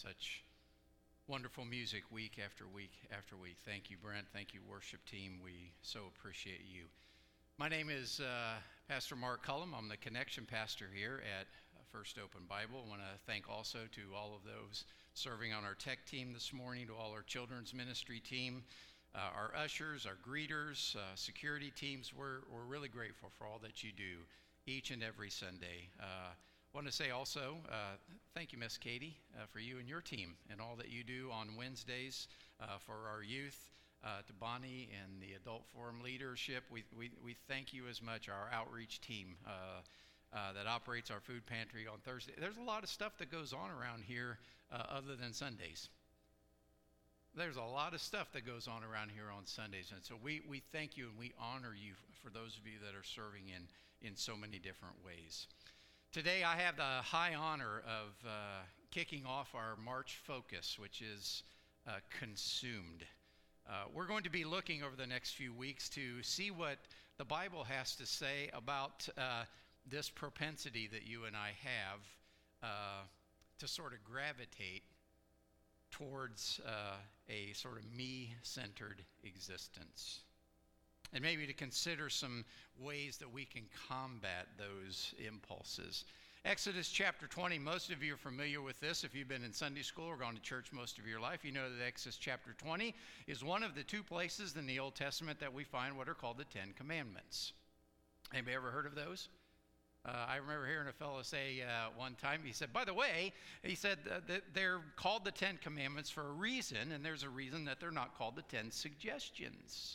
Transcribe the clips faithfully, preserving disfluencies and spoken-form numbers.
Such wonderful music week after week after week. Thank you, Brent. Thank you, worship team. We so appreciate you. My name is uh, Pastor Mark Cullum. I'm the connection pastor here at First Open Bible. I want to thank also to all of those serving on our tech team this morning, to all our children's ministry team, uh, our ushers, our greeters, uh, security teams. We're, we're really grateful for all that you do each and every Sunday. Uh, I want to say also, uh, thank you, Miss Katie, uh, for you and your team and all that you do on Wednesdays uh, for our youth, uh, to Bonnie and the Adult Forum leadership. We, we, we thank you as much, our outreach team uh, uh, that operates our food pantry on Thursday. There's a lot of stuff that goes on around here uh, other than Sundays. There's a lot of stuff that goes on around here on Sundays, and so we, we thank you and we honor you for those of you that are serving in, in so many different ways. Today I have the high honor of uh, kicking off our March focus, which is uh, consumed. Uh, we're going to be looking over the next few weeks to see what the Bible has to say about uh, this propensity that you and I have uh, to sort of gravitate towards uh, a sort of me-centered existence. And maybe to consider some ways that we can combat those impulses. Exodus chapter twenty, most of you are familiar with this. If you've been in Sunday school or gone to church most of your life, you know that Exodus chapter twenty is one of the two places in the Old Testament that we find what are called the Ten Commandments. Anybody ever heard of those? Uh, I remember hearing a fellow say uh, one time, he said, by the way, he said uh, that they're called the Ten Commandments for a reason, and there's a reason that they're not called the Ten Suggestions.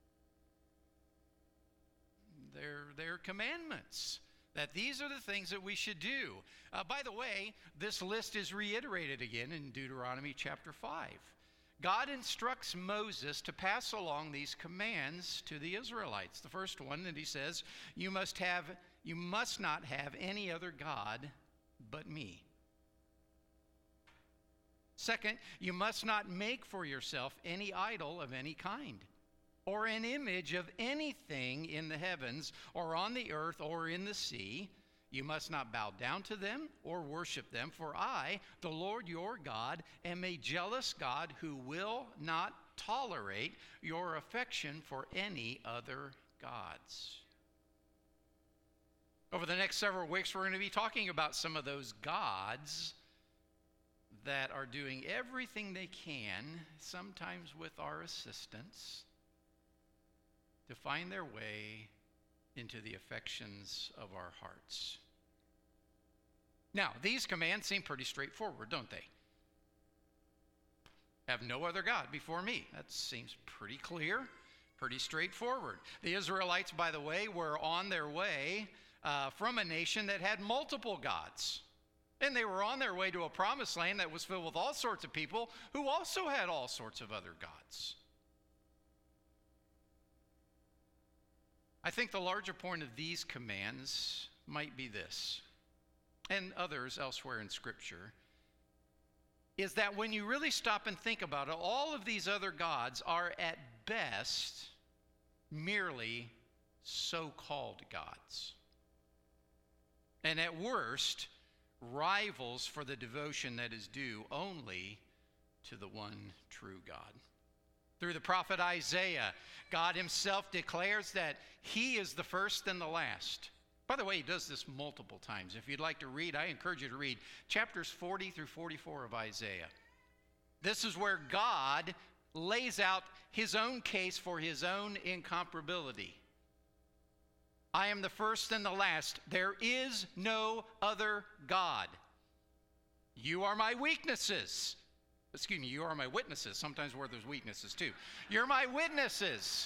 They're, they're commandments, that these are the things that we should do. Uh, by the way, this list is reiterated again in Deuteronomy chapter five. God instructs Moses to pass along these commands to the Israelites. The first one that he says, you must have, you must not have any other God but me. Second, you must not make for yourself any idol of any kind, or an image of anything in the heavens, or on the earth, or in the sea. You must not bow down to them or worship them, for I, the Lord your God, am a jealous God who will not tolerate your affection for any other gods. Over the next several weeks, we're going to be talking about some of those gods that are doing everything they can, sometimes with our assistance, to find their way into the affections of our hearts. Now, these commands seem pretty straightforward, don't they? Have no other God before me. That seems pretty clear, pretty straightforward. The Israelites, by the way, were on their way uh, from a nation that had multiple gods. And they were on their way to a promised land that was filled with all sorts of people who also had all sorts of other gods. I think the larger point of these commands might be this, and others elsewhere in Scripture, is that when you really stop and think about it, all of these other gods are at best merely so-called gods, and at worst rivals for the devotion that is due only to the one true God. Through the prophet Isaiah, God himself declares that he is the first and the last. By the way, he does this multiple times. If you'd like to read, I encourage you to read chapters forty through forty-four of Isaiah. This is where God lays out his own case for his own incomparability. I am the first and the last. There is no other God. You are my weaknesses. Excuse me, you are my witnesses. Sometimes where there's weaknesses too. You're my witnesses.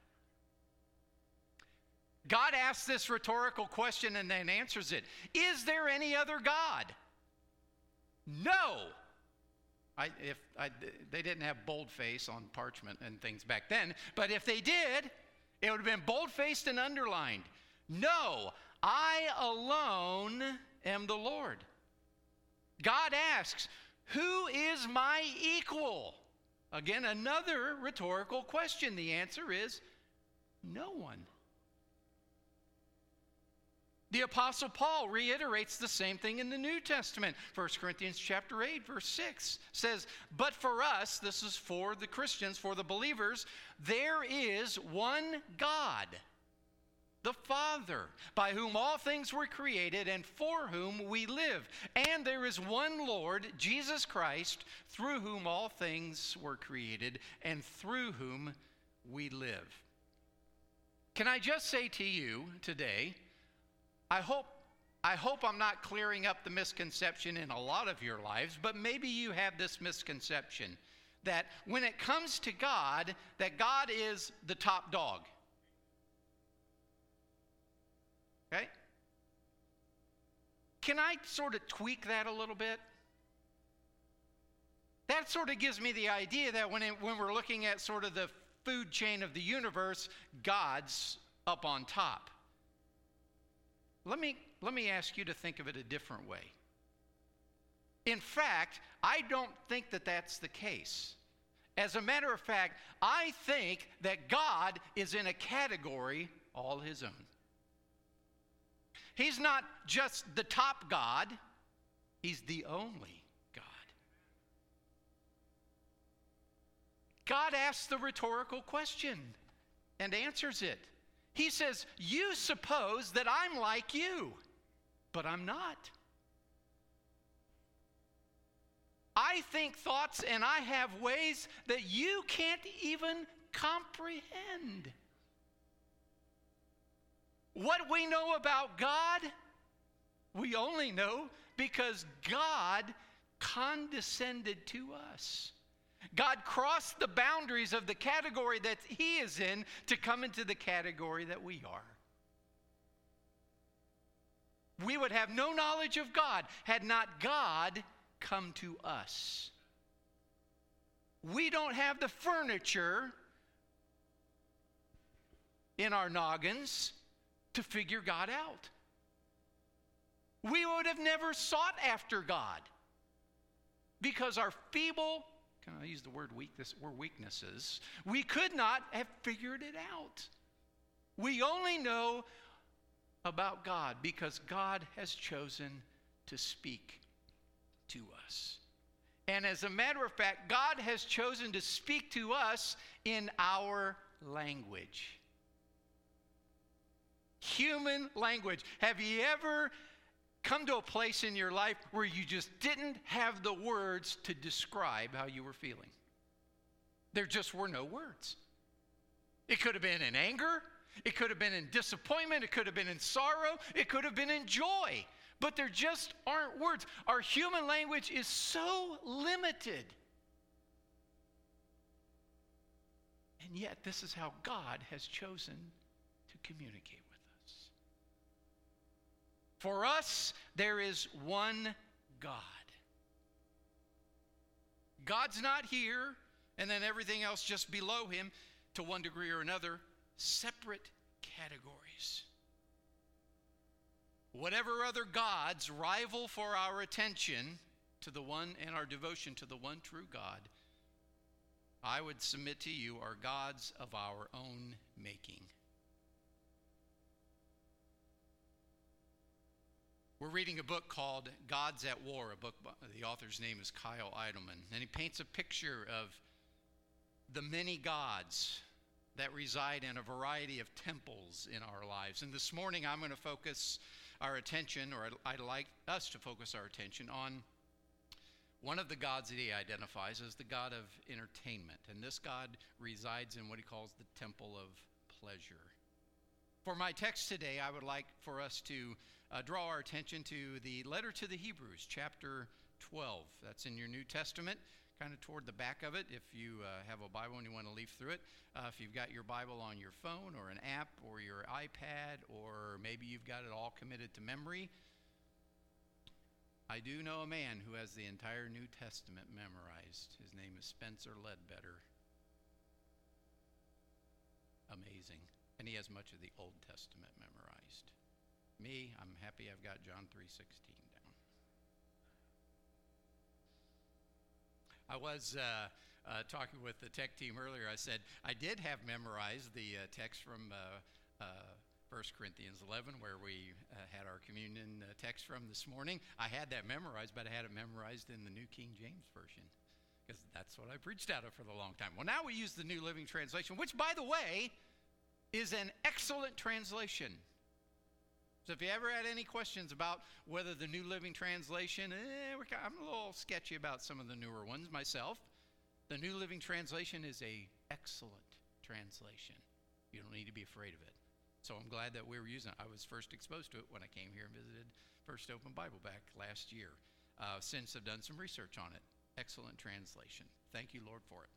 God asks this rhetorical question and then answers it. Is there any other God? No. I, if I, they didn't have boldface on parchment and things back then, but if they did, it would have been bold-faced and underlined. No, I alone am the Lord. God asks, who is my equal? Again, another rhetorical question. The answer is no one. The Apostle Paul reiterates the same thing in the New Testament. First Corinthians chapter eight, verse six says, "But for us," this is for the Christians, for the believers, "there is one God, the Father, by whom all things were created and for whom we live. And there is one Lord, Jesus Christ, through whom all things were created and through whom we live." Can I just say to you today, I hope, I hope I'm not clearing up the misconception in a lot of your lives, but maybe you have this misconception that when it comes to God, that God is the top dog. Okay? Can I sort of tweak that a little bit? That sort of gives me the idea that when, it, when we're looking at sort of the food chain of the universe, God's up on top. Let me, let me ask you to think of it a different way. In fact, I don't think that that's the case. As a matter of fact, I think that God is in a category all his own. He's not just the top God, he's the only God. God asks the rhetorical question and answers it. He says, "You suppose that I'm like you, but I'm not. I think thoughts and I have ways that you can't even comprehend." What we know about God, we only know because God condescended to us. God crossed the boundaries of the category that he is in to come into the category that we are. We would have no knowledge of God had not God come to us. We don't have the furniture in our noggins to figure God out. We would have never sought after God because our feeble, can I use the word weakness? We're weaknesses. We could not have figured it out. We only know about God because God has chosen to speak to us. And as a matter of fact, God has chosen to speak to us in our language. Human language. Have you ever come to a place in your life where you just didn't have the words to describe how you were feeling? There just were no words. It could have been in anger. It could have been in disappointment. It could have been in sorrow. It could have been in joy. But there just aren't words. Our human language is so limited. And yet, this is how God has chosen to communicate with us. For us, there is one God. God's not here, and then everything else just below him, to one degree or another, separate categories. Whatever other gods rival for our attention to the one and our devotion to the one true God, I would submit to you are gods of our own making. We're reading a book called Gods at War, a book by, the author's name is Kyle Idleman, and he paints a picture of the many gods that reside in a variety of temples in our lives. And this morning I'm going to focus our attention, or I'd, I'd like us to focus our attention on one of the gods that he identifies as the god of entertainment. And this god resides in what he calls the temple of pleasure. For my text today, I would like for us to uh, draw our attention to the letter to the Hebrews, chapter twelve. That's in your New Testament, kind of toward the back of it, if you uh, have a Bible and you want to leaf through it. Uh, if you've got your Bible on your phone or an app or your iPad, or maybe you've got it all committed to memory. I do know a man who has the entire New Testament memorized. His name is Spencer Ledbetter. Amazing. And he has much of the Old Testament memorized. Me, I'm happy I've got John three sixteen down. I was uh, uh, talking with the tech team earlier. I said I did have memorized the uh, text from uh, uh, First Corinthians eleven, where we uh, had our communion uh, text from this morning. I had that memorized, but I had it memorized in the New King James Version, because that's what I preached out of for the long time. Well, now we use the New Living Translation, which, by the way, is an excellent translation. So if you ever had any questions about whether the New Living Translation, eh, we're, I'm a little sketchy about some of the newer ones myself. The New Living Translation is an excellent translation. You don't need to be afraid of it. So I'm glad that we were using it. I was first exposed to it when I came here and visited First Open Bible back last year. Uh, since I've done some research on it. Excellent translation. Thank you, Lord, for it.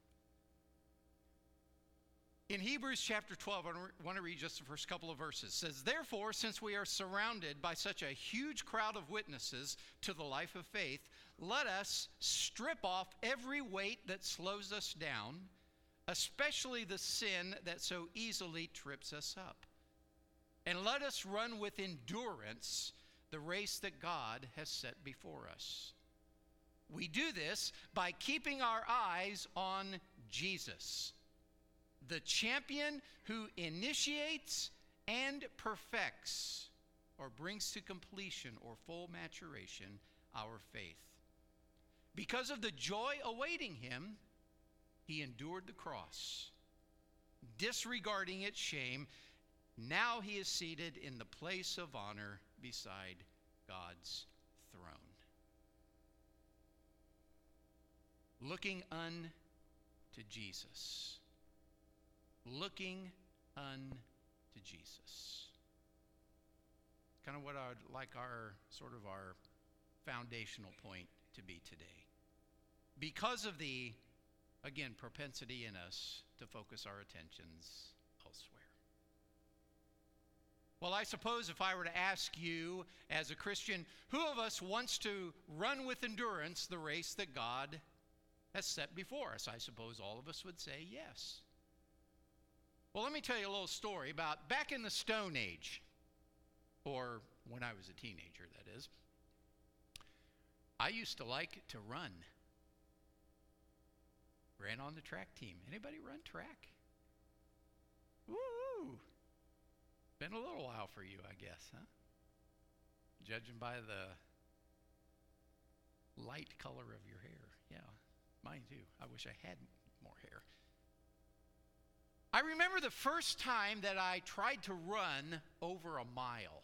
In Hebrews chapter twelve, I want to read just the first couple of verses. It says, "Therefore, since we are surrounded by such a huge crowd of witnesses to the life of faith, let us strip off every weight that slows us down, especially the sin that so easily trips us up. And let us run with endurance the race that God has set before us. We do this by keeping our eyes on Jesus, the champion who initiates and perfects, or brings to completion or full maturation, our faith. Because of the joy awaiting him, he endured the cross, disregarding its shame. Now he is seated in the place of honor beside God's throne." Looking unto Jesus. Looking unto Jesus. Kind of what I'd like our, sort of our foundational point to be today. Because of the, again, propensity in us to focus our attentions elsewhere. Well, I suppose if I were to ask you as a Christian, who of us wants to run with endurance the race that God has set before us? I suppose all of us would say yes. Well, let me tell you a little story about back in the Stone Age, or when I was a teenager, that is. I used to like to run. Ran on the track team. Anybody run track? Woo! Been a little while for you, I guess, huh? Judging by the light color of your hair. Yeah, mine too. I wish I had more hair. I remember the first time that I tried to run over a mile.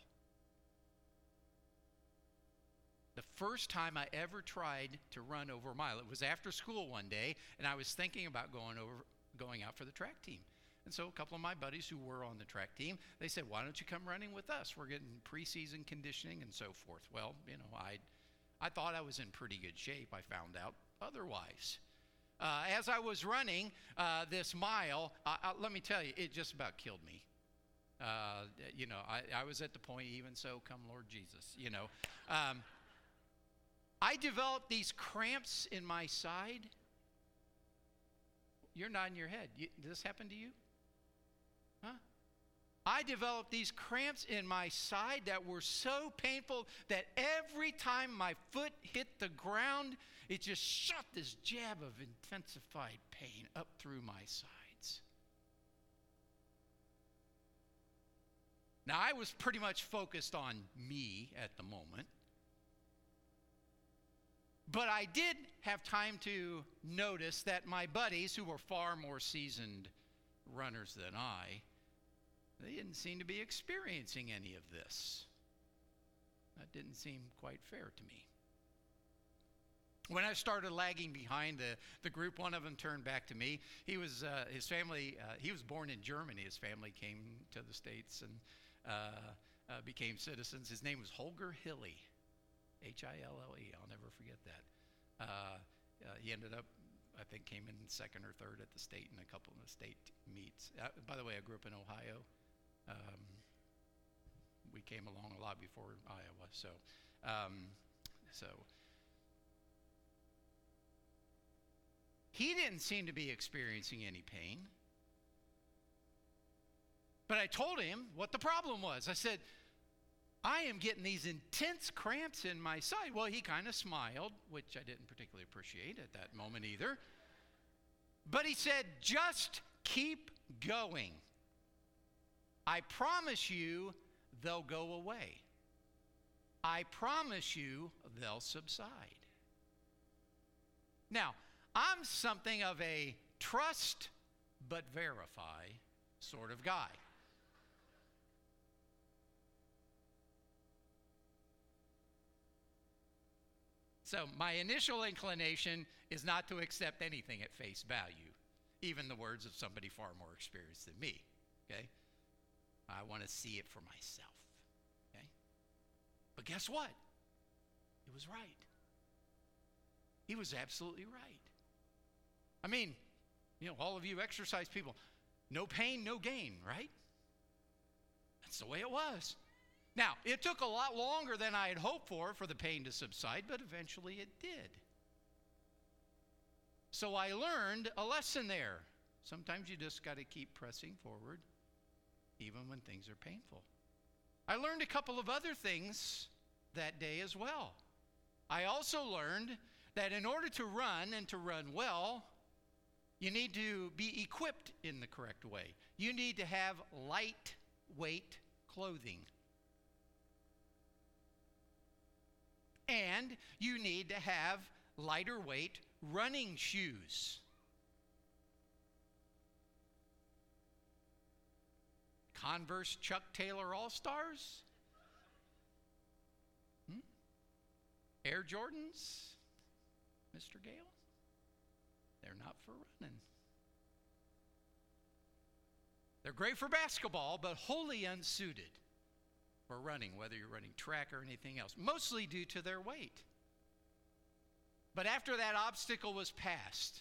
The first time I ever tried to run over a mile. It was after school one day, and I was thinking about going over, going out for the track team. And so a couple of my buddies who were on the track team, they said, "Why don't you come running with us? We're getting preseason conditioning and so forth." Well, you know, I I thought I was in pretty good shape. I found out otherwise. Uh, as I was running uh, this mile, I, I, let me tell you, it just about killed me. Uh, you know, I, I was at the point, even so, come Lord Jesus, you know. Um, I developed these cramps in my side. You're nodding your head. You, did this happen to you? Huh? I developed these cramps in my side that were so painful that every time my foot hit the ground, it just shot this jab of intensified pain up through my sides. Now, I was pretty much focused on me at the moment. But I did have time to notice that my buddies, who were far more seasoned runners than I, they didn't seem to be experiencing any of this. That didn't seem quite fair to me. When I started lagging behind the, the group, one of them turned back to me. He was, uh, his family, uh, he was born in Germany. His family came to the States and uh, uh, became citizens. His name was Holger Hilly. H I L L E, I'll never forget that. Uh, uh, he ended up, I think, came in second or third at the state in a couple of the state meets. Uh, by the way, I grew up in Ohio. Um, we came along a lot before Iowa, so um, so he didn't seem to be experiencing any pain. But I told him what the problem was. I said, "I am getting these intense cramps in my side." Well, he kind of smiled, which I didn't particularly appreciate at that moment either. But he said, "Just keep going." I promise you they'll go away. I promise you they'll subside. Now, I'm something of a trust but verify sort of guy. So my initial inclination is not to accept anything at face value, even the words of somebody far more experienced than me, okay? I want to see it for myself, okay? But guess what? It was right. He was absolutely right. I mean, you know, all of you exercise people, no pain, no gain, right? That's the way it was. Now, it took a lot longer than I had hoped for for the pain to subside, but eventually it did. So I learned a lesson there. Sometimes you just got to keep pressing forward, even when things are painful. I learned a couple of other things that day as well. I also learned that in order to run and to run well, you need to be equipped in the correct way. You need to have lightweight clothing. And you need to have lighter weight running shoes. Converse Chuck Taylor All-Stars? Hmm? Air Jordans? Mister Gale? They're not for running. They're great for basketball, but wholly unsuited for running, whether you're running track or anything else, mostly due to their weight. But after that obstacle was passed,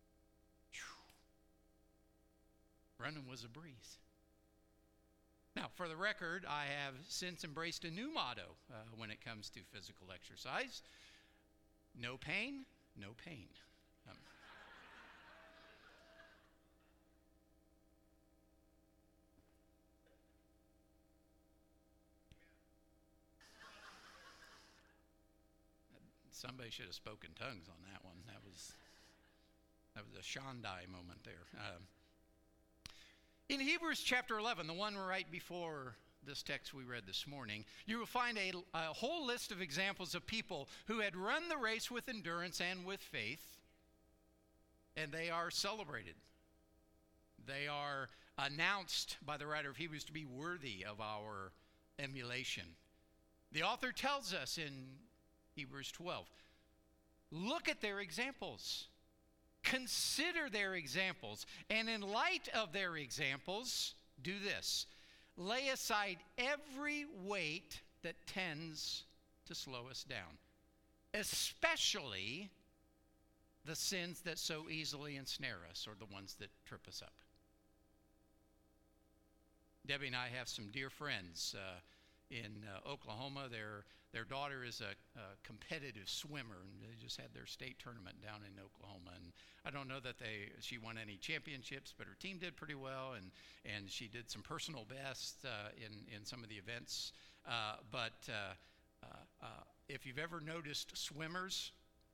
whew, running was a breeze. Now, for the record, I have since embraced a new motto uh, when it comes to physical exercise. No pain, no pain. Um, Somebody should have spoken tongues on that one. That was that was a Shandai moment there. Um, in Hebrews chapter eleven, the one right before this text we read this morning, you will find a, a whole list of examples of people who had run the race with endurance and with faith, and they are celebrated. They are announced by the writer of Hebrews to be worthy of our emulation. The author tells us in Hebrews twelve, look at their examples. Consider their examples. And in light of their examples, do this. Lay aside every weight that tends to slow us down, especially the sins that so easily ensnare us or the ones that trip us up. Debbie and I have some dear friends uh, in uh, Oklahoma. Their their daughter is a, a competitive swimmer, and they just had their state tournament down in Oklahoma. And I don't know that they she won any championships, but her team did pretty well, and and she did some personal bests uh, in in some of the events. Uh, but uh, uh, uh, if you've ever noticed swimmers,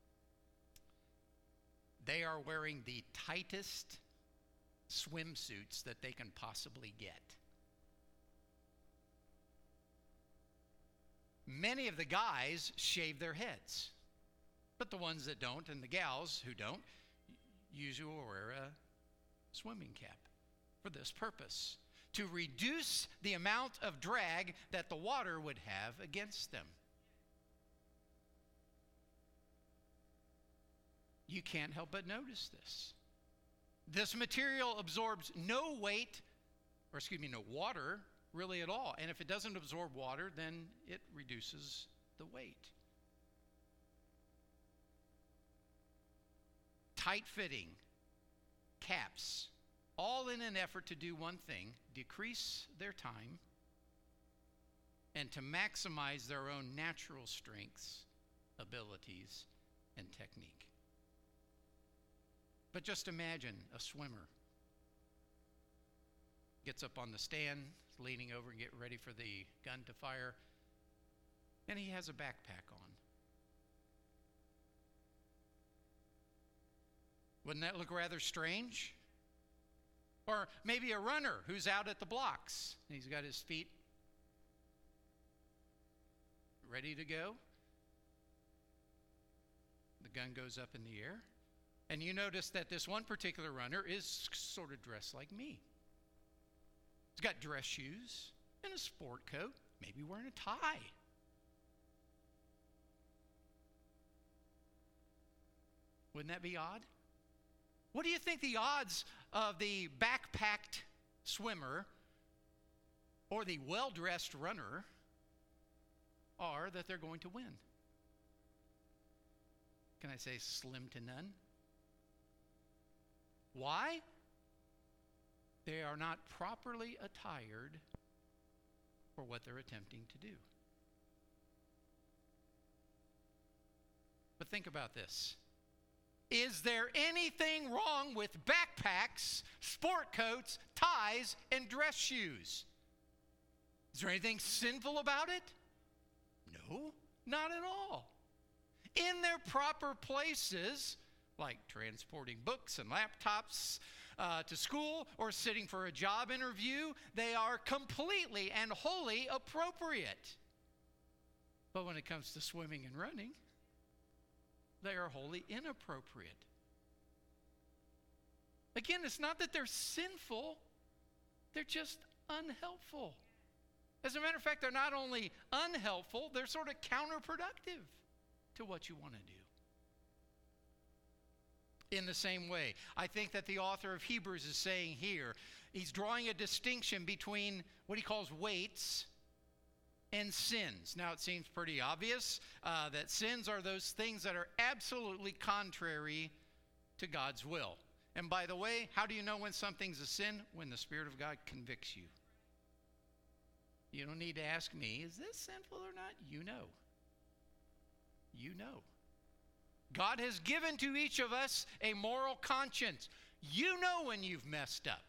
they are wearing the tightest swimsuits that they can possibly get. Many of the guys shave their heads, but the ones that don't and the gals who don't usually wear a swimming cap for this purpose, to reduce the amount of drag that the water would have against them. You can't help but notice this. This material absorbs no weight, or excuse me, no water really at all. And if it doesn't absorb water, then it reduces the weight. Tight-fitting caps, all in an effort to do one thing, decrease their time and to maximize their own natural strengths, abilities, and technique. But just imagine a swimmer gets up on the stand, leaning over and getting ready for the gun to fire, and he has a backpack on. Wouldn't that look rather strange? Or maybe a runner who's out at the blocks. And he's got his feet ready to go. The gun goes up in the air. And you notice that this one particular runner is sort of dressed like me. He's got dress shoes and a sport coat, maybe wearing a tie. Wouldn't that be odd? What do you think the odds of the backpacked swimmer or the well-dressed runner are that they're going to win? Can I say slim to none? Why? They are not properly attired for what they're attempting to do. But think about this. Is there anything wrong with backpacks, sport coats, ties, and dress shoes? Is there anything sinful about it? No, not at all. In their proper places, like transporting books and laptops uh, to school or sitting for a job interview, they are completely and wholly appropriate. But when it comes to swimming and running, they are wholly inappropriate. Again, it's not that they're sinful, they're just unhelpful. As a matter of fact, they're not only unhelpful, they're sort of counterproductive to what you want to do. In the same way, I think that the author of Hebrews is saying here, he's drawing a distinction between what he calls weights and sins. Now, it seems pretty obvious uh, that sins are those things that are absolutely contrary to God's will. And by the way, how do you know when something's a sin? When the Spirit of God convicts you. You don't need to ask me, is this sinful or not? You know. You know. God has given to each of us a moral conscience. You know when you've messed up.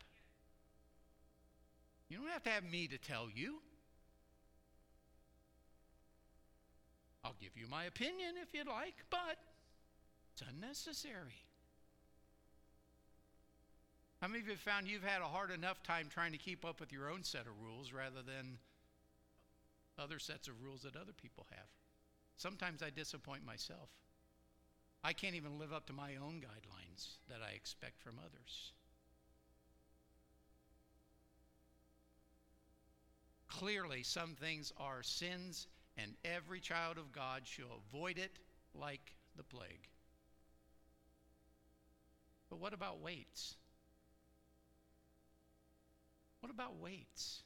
You don't have to have me to tell you. I'll give you my opinion if you'd like, but it's unnecessary. How many of you have found you've had a hard enough time trying to keep up with your own set of rules rather than other sets of rules that other people have? Sometimes I disappoint myself. I can't even live up to my own guidelines that I expect from others. Clearly, some things are sins, and every child of God should avoid it like the plague. But what about weights? What about weights?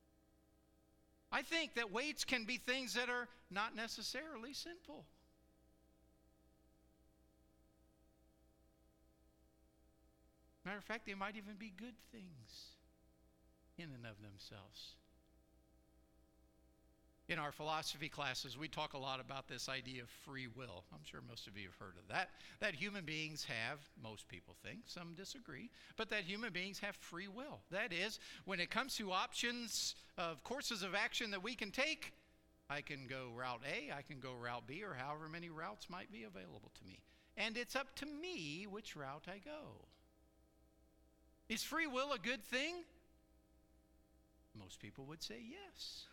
I think that weights can be things that are not necessarily sinful. Matter of fact, they might even be good things in and of themselves. In our philosophy classes, we talk a lot about this idea of free will. I'm sure most of you have heard of that. That human beings have, most people think, some disagree, but that human beings have free will. That is, when it comes to options of courses of action that we can take, I can go route A, I can go route B, or however many routes might be available to me. And it's up to me which route I go. Is free will a good thing? Most people would say yes.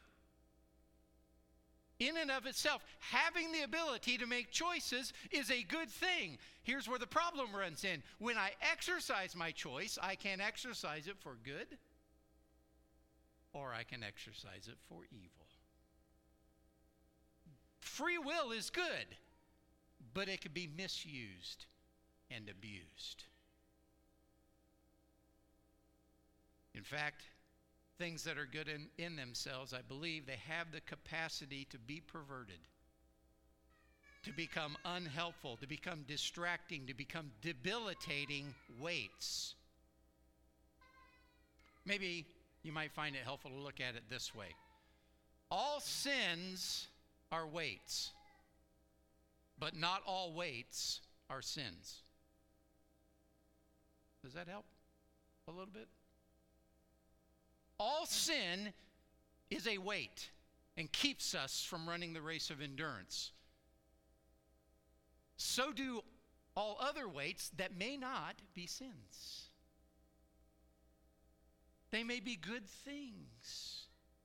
In and of itself, having the ability to make choices is a good thing. Here's where the problem runs in. When I exercise my choice, I can exercise it for good, or I can exercise it for evil. Free will is good, but it can be misused and abused. In fact, things that are good in, in themselves, I believe they have the capacity to be perverted, to become unhelpful, to become distracting, to become debilitating weights. Maybe you might find it helpful to look at it this way. All sins are weights, but not all weights are sins. Does that help a little bit? All sin is a weight and keeps us from running the race of endurance. So do all other weights that may not be sins. They may be good things.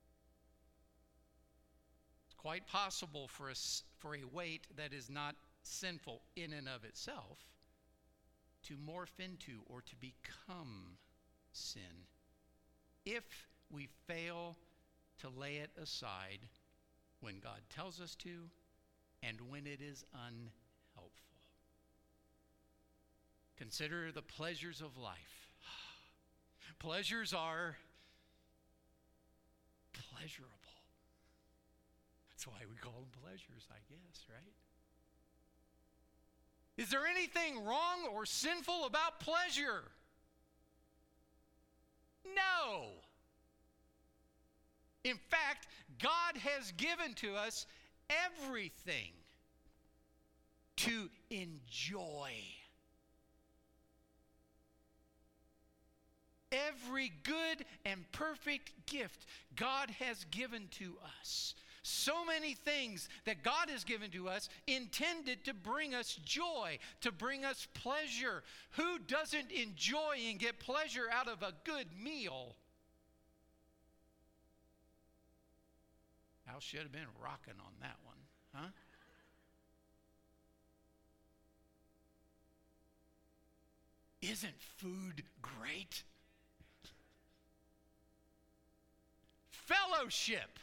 It's quite possible for a, for a weight that is not sinful in and of itself to morph into or to become sin if we fail to lay it aside when God tells us to and when it is unhelpful. Consider the pleasures of life. Pleasures are pleasurable. That's why we call them pleasures, I guess, right? Is there anything wrong or sinful about pleasure? No. In fact, God has given to us everything to enjoy. Every good and perfect gift God has given to us. So many things that God has given to us intended to bring us joy, to bring us pleasure. Who doesn't enjoy and get pleasure out of a good meal? I should have been rocking on that one, huh? Isn't food great? Fellowship.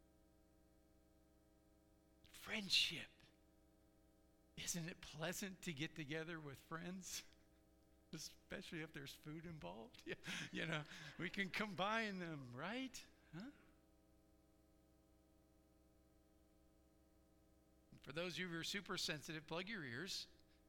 Friendship. Isn't it pleasant to get together with friends? Especially if there's food involved. Yeah, you know, we can combine them, right? Huh? For those of you who are super sensitive, plug your ears.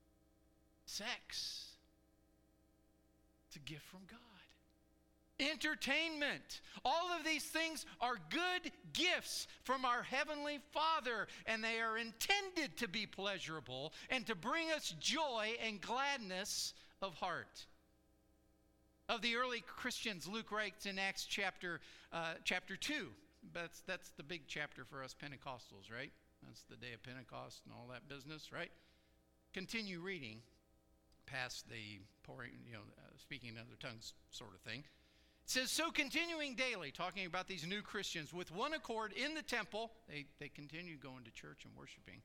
Sex. It's a gift from God. Entertainment. All of these things are good gifts from our Heavenly Father, and they are intended to be pleasurable and to bring us joy and gladness of heart. Of the early Christians, Luke writes in Acts chapter uh, chapter two. That's, that's the big chapter for us Pentecostals, right? That's the day of Pentecost and all that business, right? Continue reading past the pouring, you know, uh, speaking in other tongues sort of thing. It says, so continuing daily, talking about these new Christians, with one accord in the temple, they, they continue going to church and worshiping,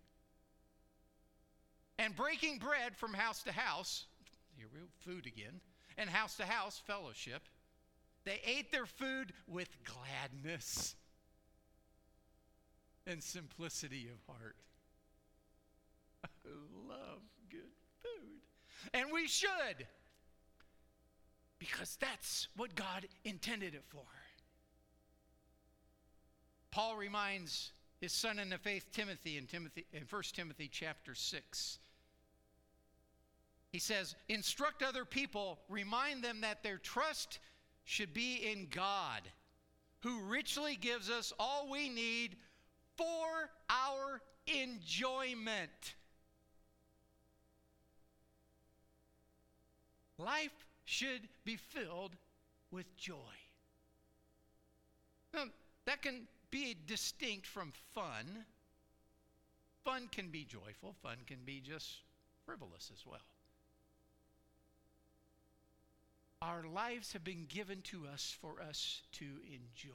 and breaking bread from house to house, here we go, food again, and house to house, fellowship. They ate their food with gladness and simplicity of heart. I love good food. And we should. Because that's what God intended it for. Paul reminds his son in the faith, Timothy, in Timothy, in First Timothy chapter six. He says, instruct other people, remind them that their trust should be in God, who richly gives us all we need for our enjoyment. Life should be filled with joy. Now, that can be distinct from fun. Fun can be joyful. Fun can be just frivolous as well. Our lives have been given to us for us to enjoy.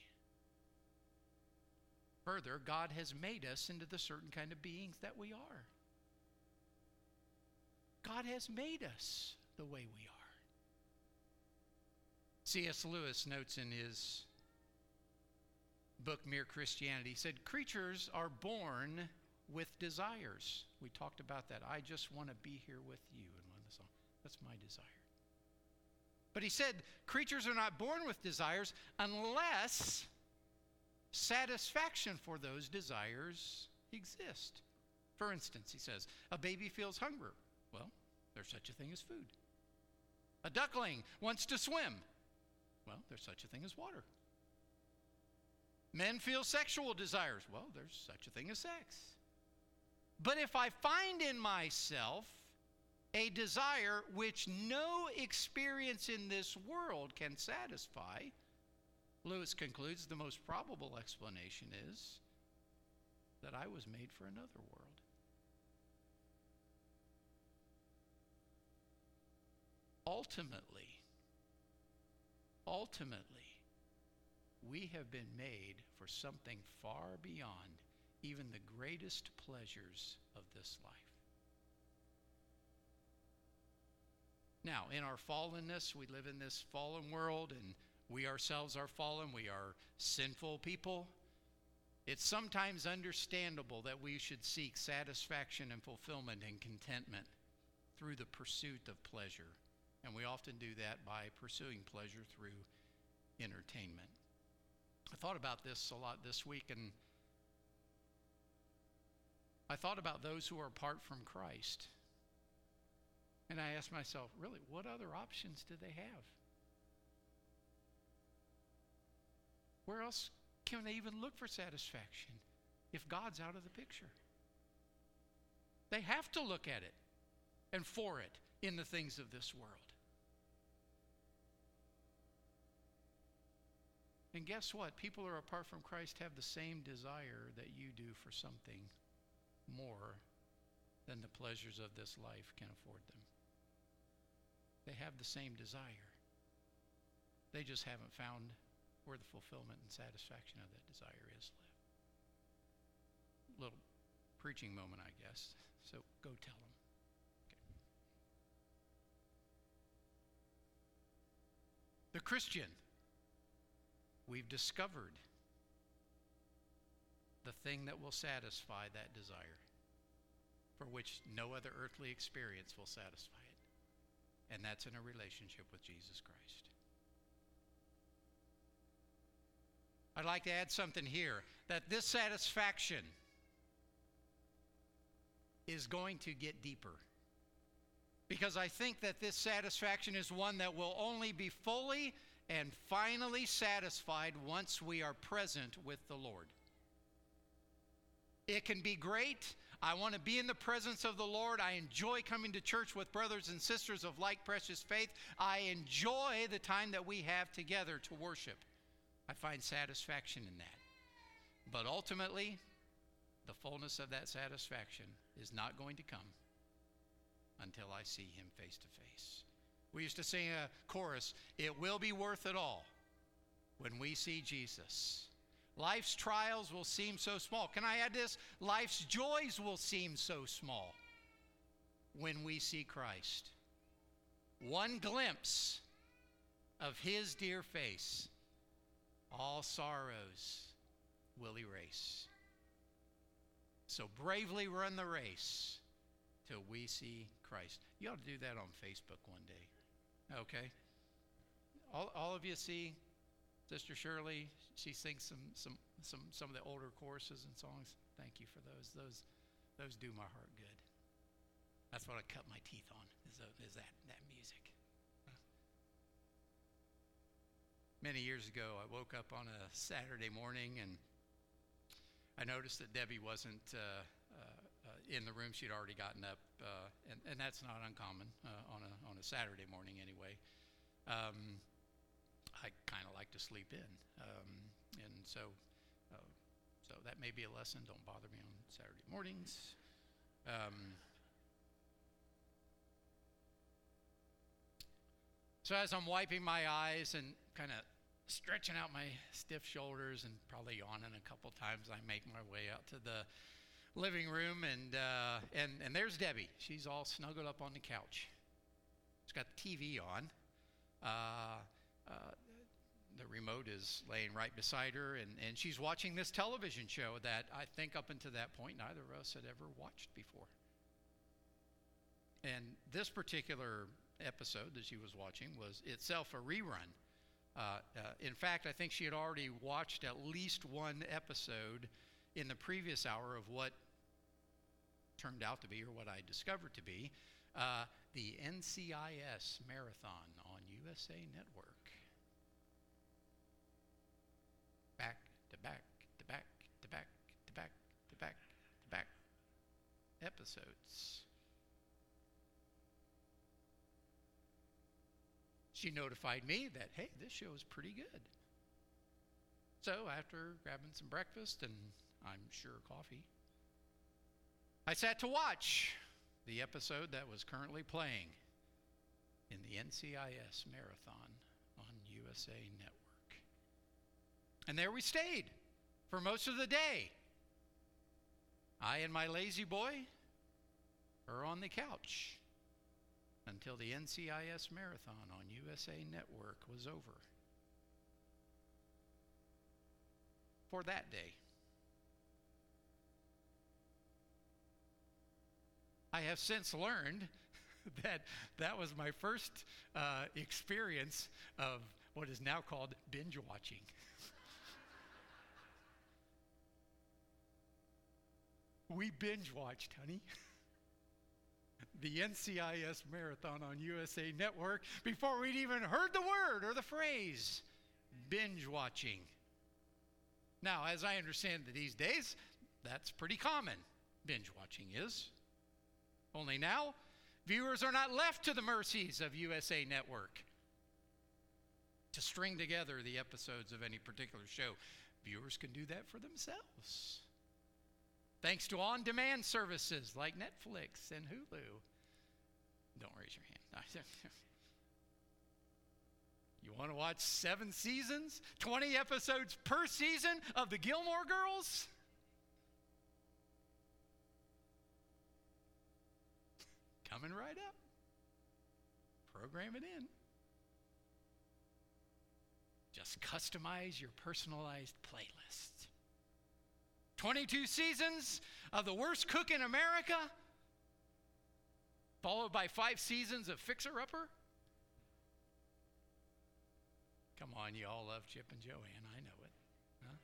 Further, God has made us into the certain kind of beings that we are. God has made us the way we are. C S Lewis notes in his book, Mere Christianity, he said, creatures are born with desires. We talked about that. I just want to be here with you in one of the songs. That's my desire. But he said, creatures are not born with desires unless satisfaction for those desires exist. For instance, he says, a baby feels hunger. Well, there's such a thing as food. A duckling wants to swim. Well, there's such a thing as water. Men feel sexual desires. Well, there's such a thing as sex. But if I find in myself a desire which no experience in this world can satisfy, Lewis concludes the most probable explanation is that I was made for another world. Ultimately, ultimately, we have been made for something far beyond even the greatest pleasures of this life. Now, in our fallenness, we live in this fallen world, and we ourselves are fallen. We are sinful people. It's sometimes understandable that we should seek satisfaction and fulfillment and contentment through the pursuit of pleasure. And we often do that by pursuing pleasure through entertainment. I thought about this a lot this week, and I thought about those who are apart from Christ. And I asked myself, really, what other options do they have? Where else can they even look for satisfaction if God's out of the picture? They have to look at it and for it in the things of this world. And guess what? People who are apart from Christ have the same desire that you do for something more than the pleasures of this life can afford them. They have the same desire. They just haven't found where the fulfillment and satisfaction of that desire is lived. Little preaching moment, I guess. So go tell them. Okay. The Christian, we've discovered the thing that will satisfy that desire, for which no other earthly experience will satisfy it. And that's in a relationship with Jesus Christ. I'd like to add something here, that this satisfaction is going to get deeper. Because I think that this satisfaction is one that will only be fully and finally satisfied once we are present with the Lord. It can be great. I want to be in the presence of the Lord. I enjoy coming to church with brothers and sisters of like precious faith. I enjoy the time that we have together to worship. I find satisfaction in that. But ultimately, the fullness of that satisfaction is not going to come until I see him face to face. We used to sing a chorus, it will be worth it all when we see Jesus. Life's trials will seem so small. Can I add this? Life's joys will seem so small when we see Christ. One glimpse of his dear face, all sorrows will erase. So bravely run the race till we see Christ. You ought to do that on Facebook one day. Okay? All, all of you see Sister Shirley, she sings some some some some of the older choruses and songs. Thank you for those. Those those do my heart good. That's what I cut my teeth on, is, a, is that, that music. Many years ago, I woke up on a Saturday morning and I noticed that Debbie wasn't uh, uh, uh, in the room. She'd already gotten up, uh, and, and that's not uncommon uh, on a on a Saturday morning anyway. Um, I kind of like to sleep in, um, and so uh, so that may be a lesson. Don't bother me on Saturday mornings. Um, so as I'm wiping my eyes and kind of stretching out my stiff shoulders and probably yawning a couple times, I make my way out to the living room, and uh, and and there's Debbie. She's all snuggled up on the couch. She's got the T V on. Uh, uh, the remote is laying right beside her, and, and she's watching this television show that I think up until that point neither of us had ever watched before. And this particular episode that she was watching was itself a rerun. Uh, uh, in fact, I think she had already watched at least one episode in the previous hour of what turned out to be, or what I discovered to be, uh, the N C I S Marathon on U S A Network. Back to back to back to back to back to back to back episodes. She notified me that, hey, this show is pretty good. So after grabbing some breakfast and I'm sure coffee, I sat to watch the episode that was currently playing in the N C I S Marathon on U S A Network. And there we stayed for most of the day. I and my lazy boy are on the couch until the N C I S Marathon on U S A Network was over. For that day. I have since learned that that was my first uh, experience of what is now called binge watching. We binge watched, honey, the N C I S Marathon on U S A Network before we'd even heard the word or the phrase binge watching. Now, as I understand it these days, that's pretty common. Binge watching is. Only now, viewers are not left to the mercies of U S A Network to string together the episodes of any particular show. Viewers can do that for themselves, thanks to on-demand services like Netflix and Hulu. Don't raise your hand. You want to watch seven seasons, twenty episodes per season of the Gilmore Girls? Coming right up. Program it in. Just customize your personalized playlist. twenty-two seasons of the worst cook in America, followed by five seasons of Fixer Upper. Come on, you all love Chip and Joanne. I know it. Huh?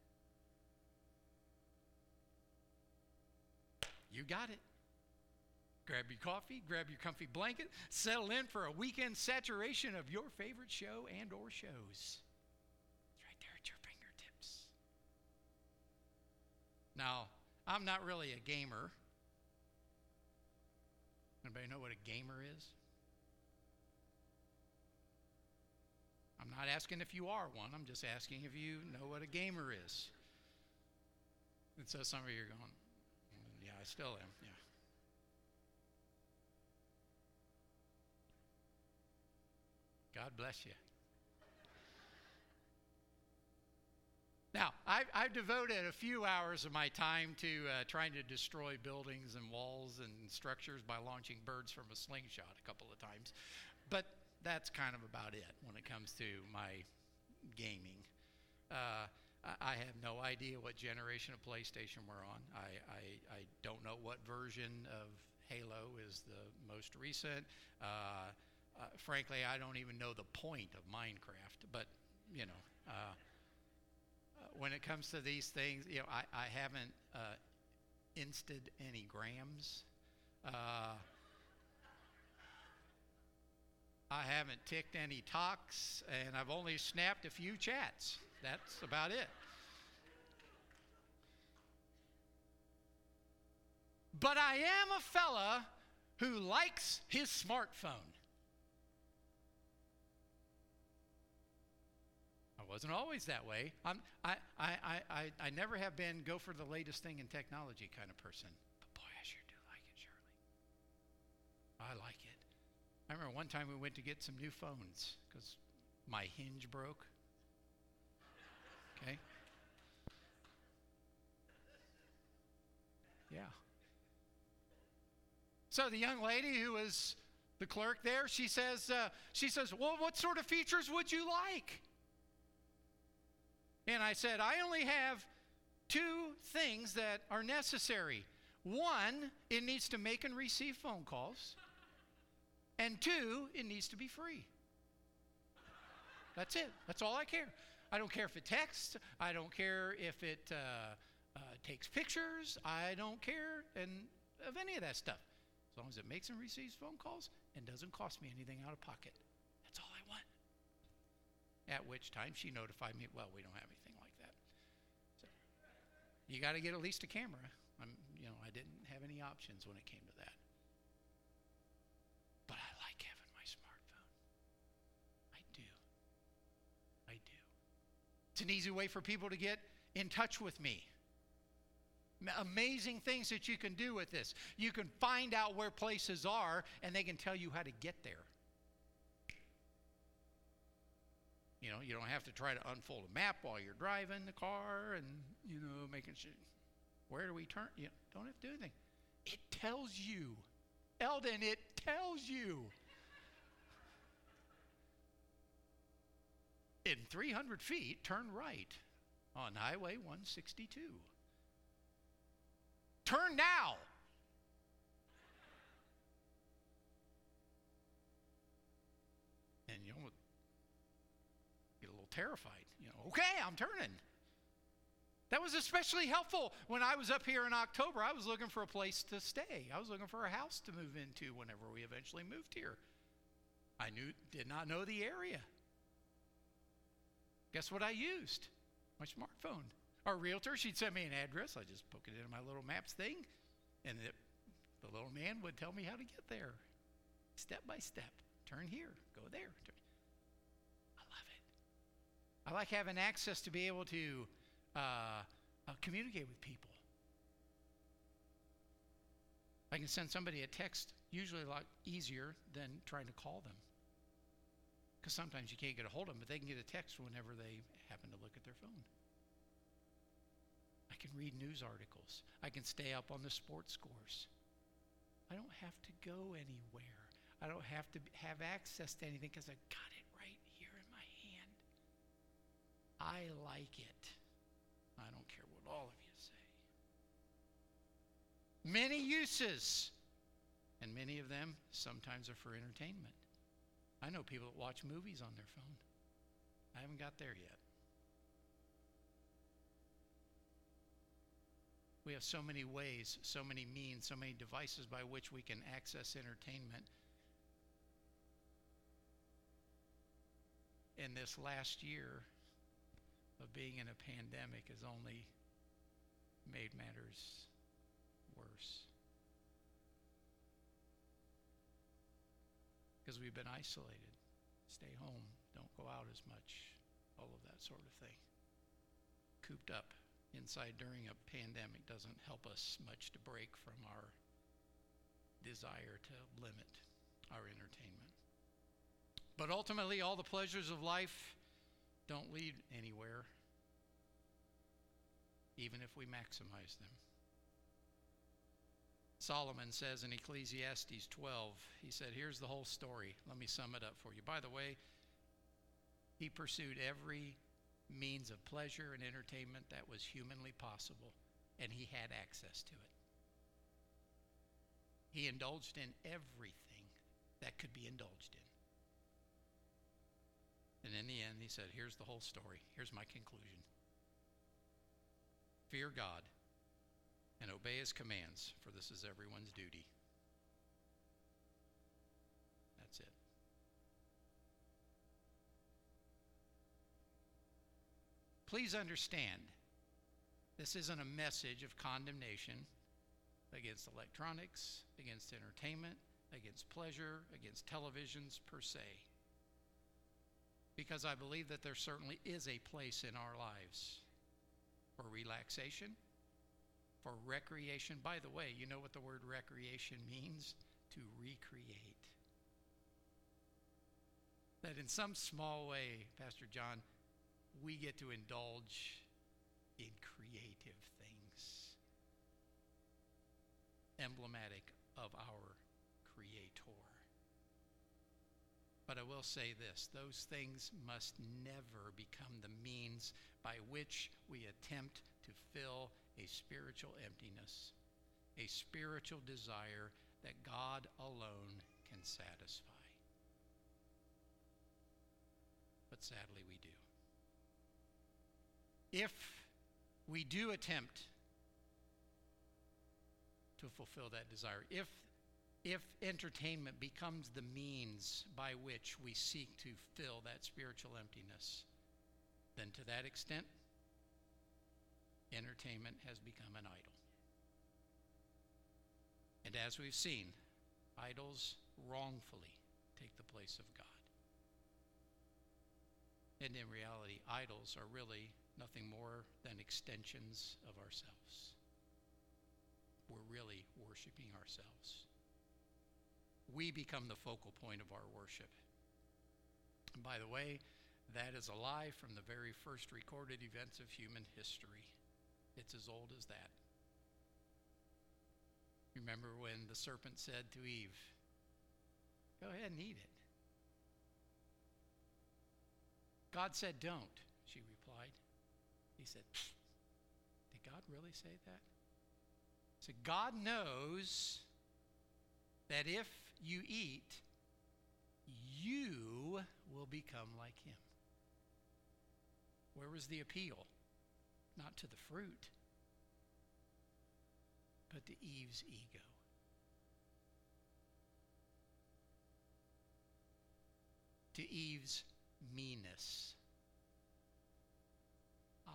You got it. Grab your coffee, grab your comfy blanket, settle in for a weekend saturation of your favorite show and or shows. It's right there at your fingertips. Now, I'm not really a gamer. Anybody know what a gamer is? I'm not asking if you are one. I'm just asking if you know what a gamer is. And so some of you are going, yeah, I still am, yeah. God bless you. Now, I've, I've devoted a few hours of my time to uh, trying to destroy buildings and walls and structures by launching birds from a slingshot a couple of times. But that's kind of about it when it comes to my gaming. Uh, I, I have no idea what generation of PlayStation we're on. I, I, I don't know what version of Halo is the most recent. Uh, Uh, frankly, I don't even know the point of Minecraft, but, you know, uh, uh, when it comes to these things, you know, I, I haven't uh, insted any grams. Uh, I haven't ticked any talks, and I've only snapped a few chats. That's about it. But I am a fella who likes his smartphone. I wasn't always that way. I'm, I, I, I, I, I never have been go for the latest thing in technology kind of person. But boy, I sure do like it, Shirley. I like it. I remember one time we went to get some new phones because my hinge broke. Okay? Yeah. So the young lady who was the clerk there, she says, uh, she says, well, what sort of features would you like? And I said, I only have two things that are necessary. One, it needs to make and receive phone calls. And two, it needs to be free. That's it. That's all I care. I don't care if it texts. I don't care if it uh, uh, takes pictures. I don't care and of any of that stuff. As long as it makes and receives phone calls and doesn't cost me anything out of pocket. That's all I want. At which time she notified me, well, we don't have anything like that. So you got to get at least a camera. I'm, you know, I didn't have any options when it came to that. But I like having my smartphone. I do. I do. It's an easy way for people to get in touch with me. Amazing things that you can do with this. You can find out where places are, and they can tell you how to get there. You know, you don't have to try to unfold a map while you're driving the car and, you know, making sure, where do we turn? You don't have to do anything. It tells you. Eldon, it tells you. In three hundred feet, turn right on Highway one sixty-two. Turn now. And you know, get a little terrified. You know, okay, I'm turning. That was especially helpful when I was up here in October. I was looking for a place to stay. I was looking for a house to move into whenever we eventually moved here. I knew, did not know the area. Guess what I used? My smartphone. Our realtor, she'd send me an address. I just poke it into my little maps thing, and it, the little man would tell me how to get there, step by step. Turn here, go there. Turn. I love it. I like having access to be able to uh, uh, communicate with people. I can send somebody a text, usually a lot easier than trying to call them. Because sometimes you can't get a hold of them, but they can get a text whenever they happen to look at their phone. I can read news articles. I can stay up on the sports scores. I don't have to go anywhere. I don't have to have access to anything because I got it right here in my hand. I like it. I don't care what all of you say. Many uses, and many of them sometimes are for entertainment. I know people that watch movies on their phone. I haven't got there yet. We have so many ways, so many means, so many devices by which we can access entertainment. And this last year of being in a pandemic has only made matters worse. Because we've been isolated. Stay home, don't go out as much, all of that sort of thing. Cooped up inside during a pandemic doesn't help us much to break from our desire to limit our entertainment. But ultimately, all the pleasures of life don't lead anywhere, even if we maximize them. Solomon says in Ecclesiastes twelve, he said, here's the whole story. Let me sum it up for you. By the way, he pursued every means of pleasure and entertainment that was humanly possible, and he had access to it. He indulged in everything that could be indulged in. And in the end, he said, here's the whole story. Here's my conclusion. Fear God and obey his commands, for this is everyone's duty. That's it. Please understand, this isn't a message of condemnation against electronics, against entertainment, against pleasure, against televisions per se. Because I believe that there certainly is a place in our lives for relaxation, for recreation. By the way, you know what the word recreation means? To recreate. That in some small way, Pastor John, we get to indulge in creative things, emblematic of our Creator. But I will say this, those things must never become the means by which we attempt to fill a spiritual emptiness, a spiritual desire that God alone can satisfy. But sadly, we do. If we do attempt to fulfill that desire, if if entertainment becomes the means by which we seek to fill that spiritual emptiness, then to that extent, entertainment has become an idol. And as we've seen, idols wrongfully take the place of God. And in reality, idols are really nothing more than extensions of ourselves. We're really worshiping ourselves. We become the focal point of our worship. And by the way, That is a lie from the very first recorded events of human history. It's as old as that. Remember when the serpent said to Eve, "Go ahead and eat it." God said, "Don't," she replied. He said, "Did God really say that?" So God knows that if you eat, you will become like him. Where was the appeal? Not to the fruit, but to Eve's ego. To Eve's meanness. I.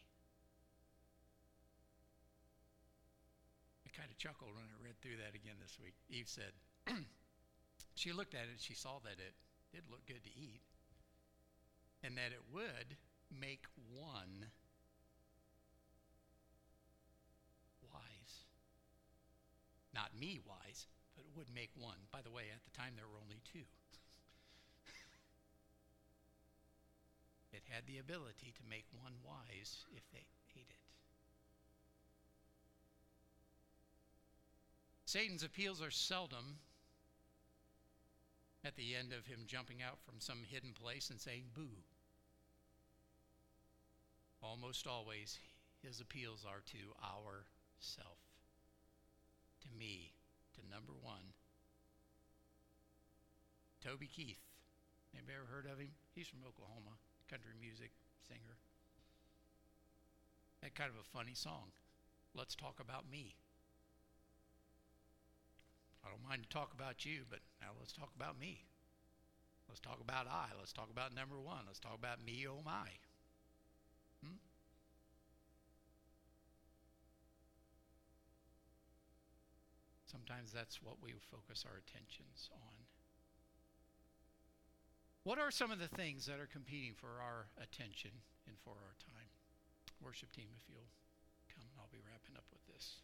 I kind of chuckled when I read through that again this week. Eve said, she looked at it and she saw that it did look good to eat, and that it would make one wise. Not me wise, but it would make one. By the way, at the time there were only two. It had the ability to make one wise if they ate it. Satan's appeals are seldom at the end of him jumping out from some hidden place and saying, "Boo." Almost always, his appeals are to our self, to me, to number one. Toby Keith. Anybody ever heard of him? He's from Oklahoma, country music singer. Had kind of a funny song. Let's talk about me. I don't mind to talk about you, but now let's talk about me. Let's talk about I. Let's talk about number one. Let's talk about me, oh my. Hmm? Sometimes that's what we focus our attentions on. What are some of the things that are competing for our attention and for our time? Worship team, if you'll come, I'll be wrapping up with this.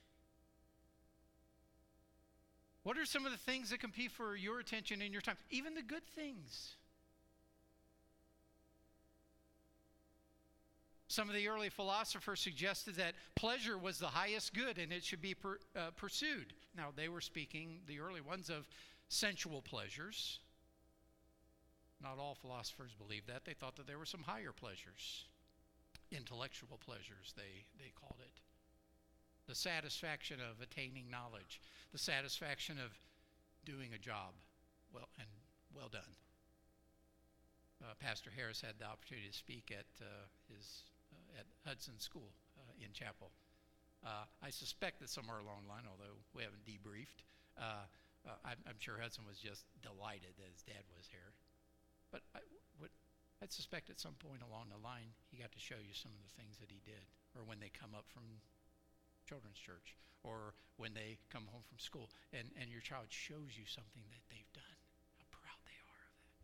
What are some of the things that compete for your attention and your time? Even the good things. Some of the early philosophers suggested that pleasure was the highest good and it should be per, uh, pursued. Now, they were speaking, the early ones, of sensual pleasures. Not all philosophers believed that. They thought that there were some higher pleasures. Intellectual pleasures, they, they called it. The satisfaction of attaining knowledge. The satisfaction of doing a job well and well done. Uh, Pastor Harris had the opportunity to speak at uh, his uh, at Hudson School uh, in Chapel. Uh, I suspect that somewhere along the line, although we haven't debriefed, uh, uh, I'm, I'm sure Hudson was just delighted that his dad was here. But I would, I'd suspect at some point along the line, he got to show you some of the things that he did, or when they come up from children's church, or when they come home from school, and, and your child shows you something that they've done, how proud they are of that.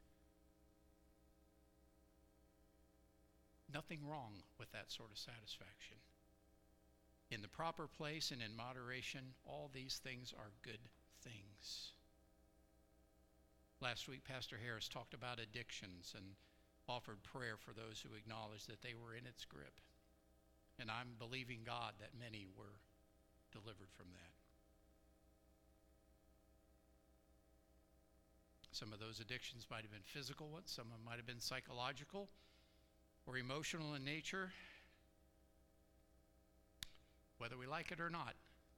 Nothing wrong with that sort of satisfaction. In the proper place and in moderation, all these things are good things. Last week, Pastor Harris talked about addictions and offered prayer for those who acknowledged that they were in its grip. And I'm believing God that many were delivered from that. Some of those addictions might have been physical ones, some of them might have been psychological or emotional in nature. Whether we like it or not,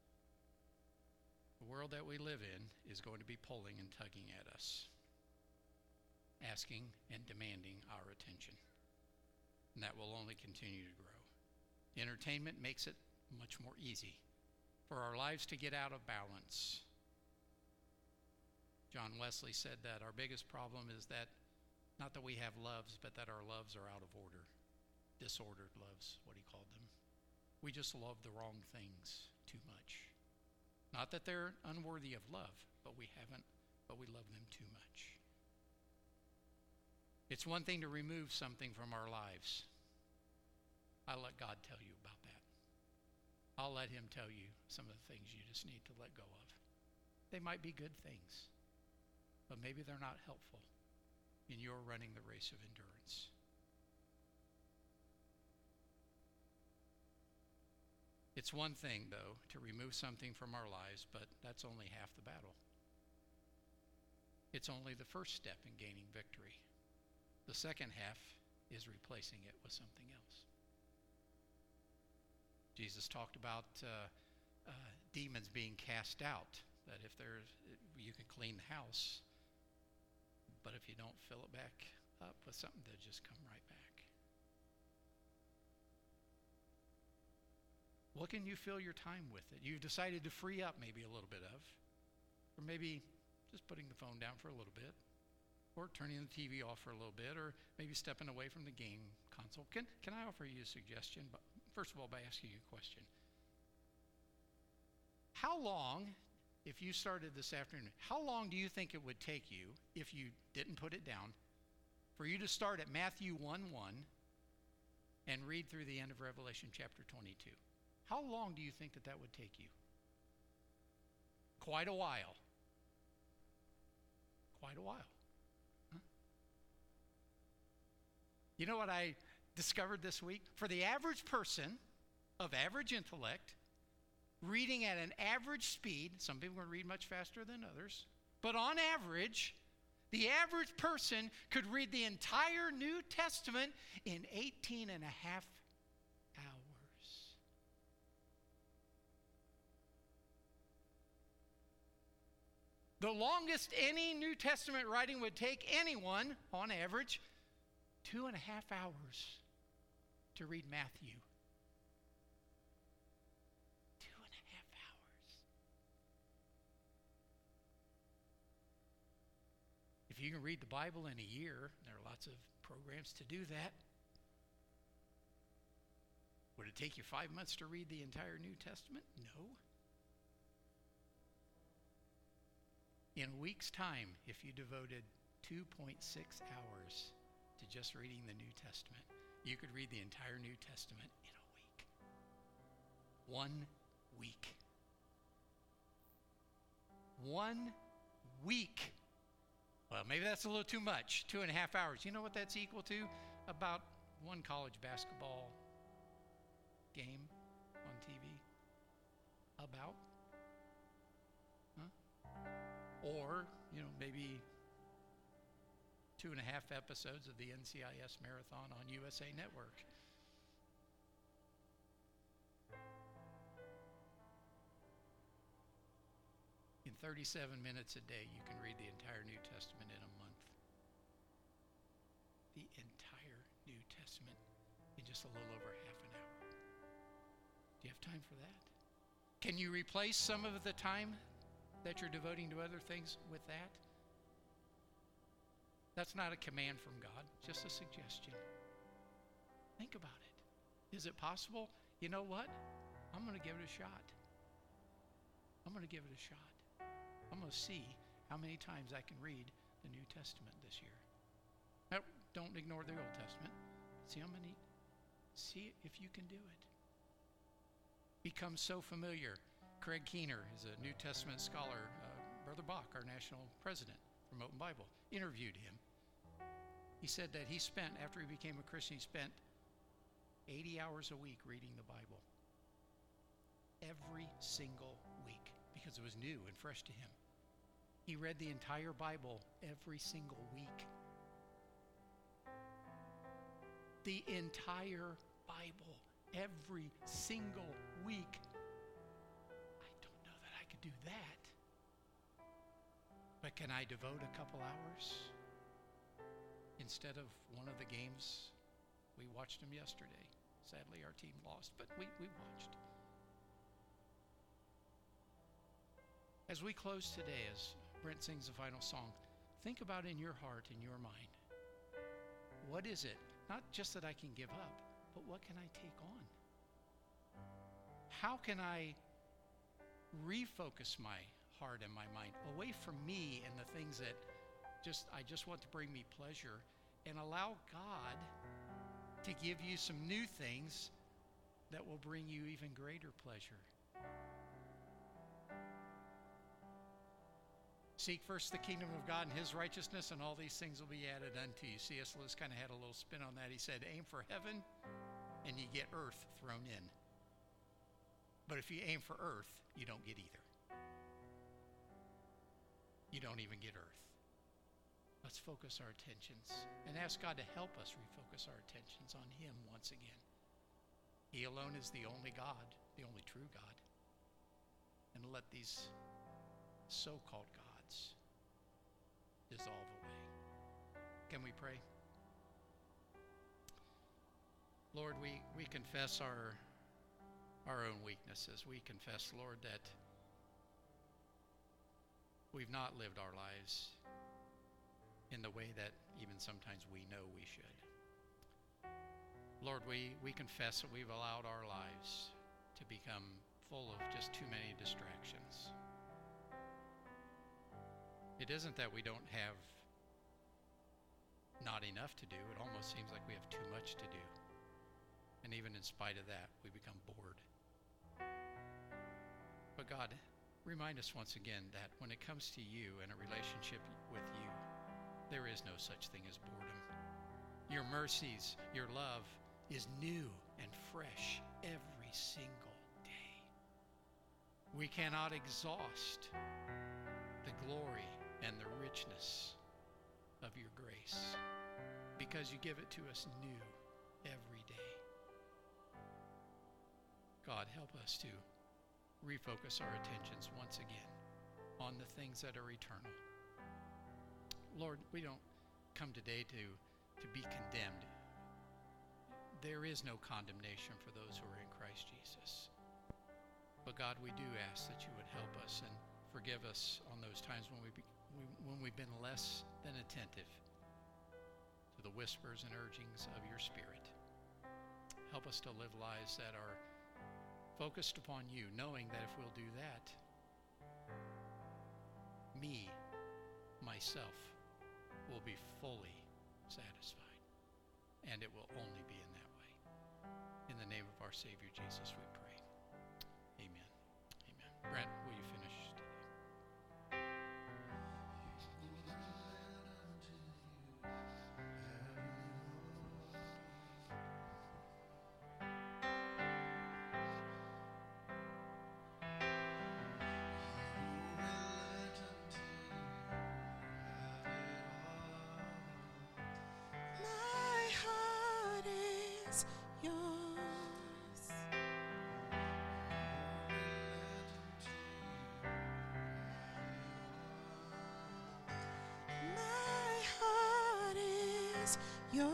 the world that we live in is going to be pulling and tugging at us, asking and demanding our attention. And that will only continue to grow. Entertainment makes it much more easy for our lives to get out of balance. John Wesley said that our biggest problem is that, not that we have loves, but that our loves are out of order. Disordered loves, what he called them. We just love the wrong things too much. Not that they're unworthy of love, but we haven't, but we love them too much. It's one thing to remove something from our lives. I'll let God tell you about that. I'll let him tell you some of the things you just need to let go of. They might be good things, but maybe they're not helpful in your running the race of endurance. It's one thing, though, to remove something from our lives, but that's only half the battle. It's only the first step in gaining victory. The second half is replacing it with something else. Jesus talked about uh, uh, demons being cast out, that if there's, you can clean the house, but if you don't fill it back up with something, they'll just come right back. What can you fill your time with it? You've decided to free up maybe a little bit of, or maybe just putting the phone down for a little bit, or turning the T V off for a little bit, or maybe stepping away from the game console. Can, can I offer you a suggestion? But first of all, by asking you a question. How long, if you started this afternoon, how long do you think it would take you, if you didn't put it down, for you to start at Matthew one one and read through the end of Revelation chapter twenty-two? How long do you think that that would take you? Quite a while. Quite a while. Huh? You know what I discovered this week? For the average person of average intellect, reading at an average speed, some people are going to read much faster than others, but on average, the average person could read the entire New Testament in eighteen and a half hours. The longest any New Testament writing would take anyone, on average, two and a half hours to read Matthew. Two and a half hours. If you can read the Bible in a year, there are lots of programs to do that. Would it take you five months to read the entire New Testament? No. In a week's time, if you devoted two point six hours to just reading the New Testament, you could read the entire New Testament in a week. One week. One week. Well, maybe that's a little too much. Two and a half hours. You know what that's equal to? About one college basketball game on T V. About. Huh? Or, you know, maybe two and a half episodes of the N C I S Marathon on U S A Network. In thirty-seven minutes a day, you can read the entire New Testament in a month. The entire New Testament in just a little over half an hour. Do you have time for that? Can you replace some of the time that you're devoting to other things with that? That's not a command from God, just a suggestion. Think about it. Is it possible? You know what? I'm going to give it a shot. I'm going to give it a shot. I'm going to see how many times I can read the New Testament this year. Now, don't ignore the Old Testament. See how many, see if you can do it. Become so familiar. Craig Keener is a New Testament scholar. Uh, Brother Bach, our national president from Open Bible, interviewed him. He said that he spent, after he became a Christian, he spent eighty hours a week reading the Bible. Every single week, because it was new and fresh to him. He read the entire Bible every single week. The entire Bible, every single week. Do that. But can I devote a couple hours instead of one of the games? We watched them yesterday. Sadly, our team lost, but we, we watched. As we close today, as Brent sings the final song, think about in your heart, in your mind, what is it? Not just that I can give up, but what can I take on? How can I refocus my heart and my mind away from me and the things that just I just want to bring me pleasure, and allow God to give you some new things that will bring you even greater pleasure. Seek first the kingdom of God and his righteousness, and all these things will be added unto you. C S Lewis kind of had a little spin on that. He said, aim for heaven and you get earth thrown in. But if you aim for earth, you don't get either. You don't even get earth. Let's focus our attentions and ask God to help us refocus our attentions on him once again. He alone is the only God, the only true God. And let these so-called gods dissolve away. Can we pray? Lord, we, we confess our, our own weaknesses. We confess, Lord, that we've not lived our lives in the way that even sometimes we know we should. Lord, we, we confess that we've allowed our lives to become full of just too many distractions. It isn't that we don't have not enough to do. It almost seems like we have too much to do. And even in spite of that, we become bored. But God, remind us once again that when it comes to you and a relationship with you, there is no such thing as boredom. Your mercies, your love is new and fresh every single day. We cannot exhaust the glory and the richness of your grace because you give it to us new every day. God, help us to refocus our attentions once again on the things that are eternal. Lord, we don't come today to, to be condemned. There is no condemnation for those who are in Christ Jesus. But God, we do ask that you would help us and forgive us on those times when, we be, we, when we've been less than attentive to the whispers and urgings of your Spirit. Help us to live lives that are focused upon you, knowing that if we'll do that, me, myself, will be fully satisfied. And it will only be in that way. In the name of our Savior Jesus, we pray. Amen. Amen. Brent, will you finish today? Yours.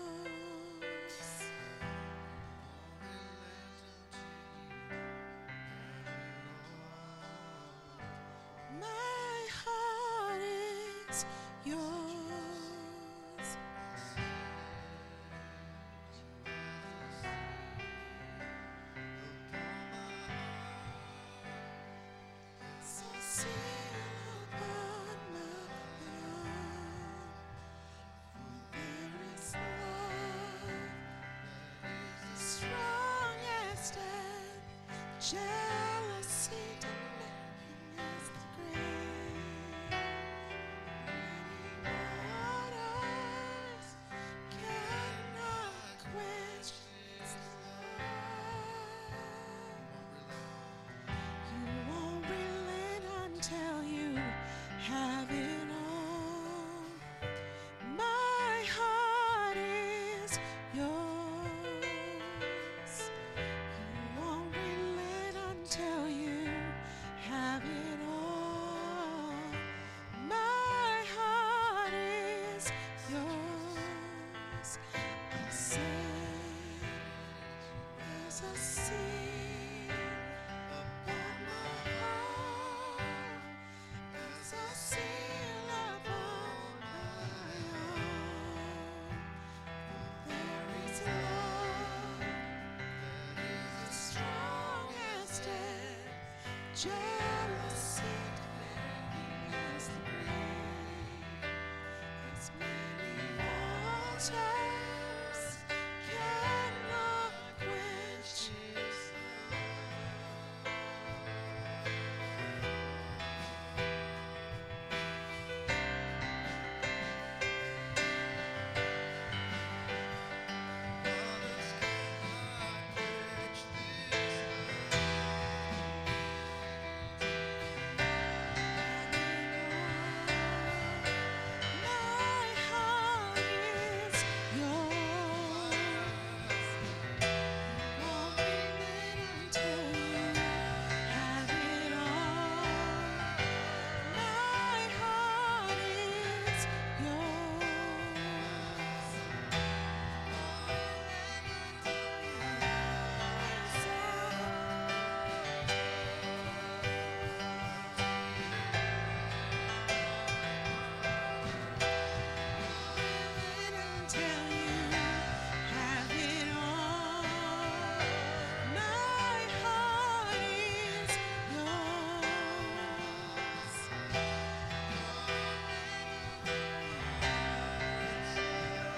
My heart is yours. So seal upon my heart. There is love, strongest and jealousy denying is the grave. Many waters cannot quench its love. You won't relent until you have it all. My heart is yours. You won't relent until you have it all. My heart is yours. I'll say there's a seal upon my heart. There's a seal upon my heart. There is love, the strongest and